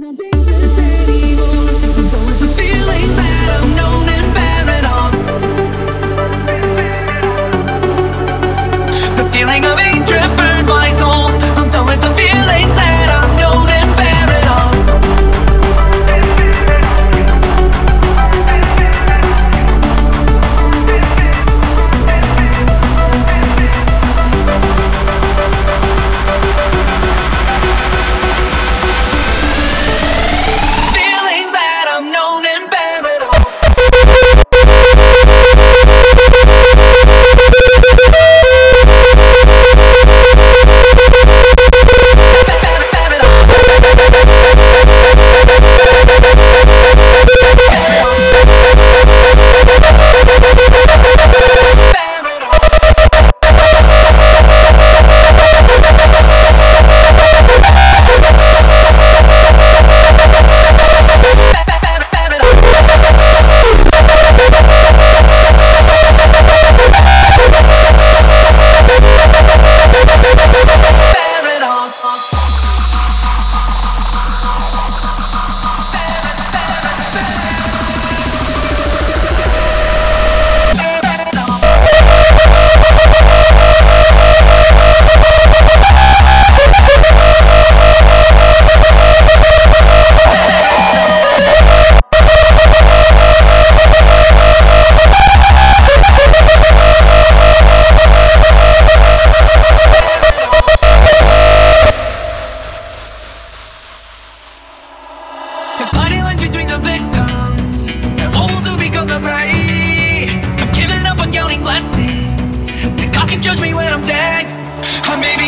dangerous anymore. I'm done with the feelings that I've known and paradox. The feeling of hatred burns my soul. I'm done with the feelings that I've known and paradox. Feelings that I've known and paradox. Dividing lines between the victims and fools who become the prey. I'm giving up on counting blessings. The gods can judge me when I'm dead. I made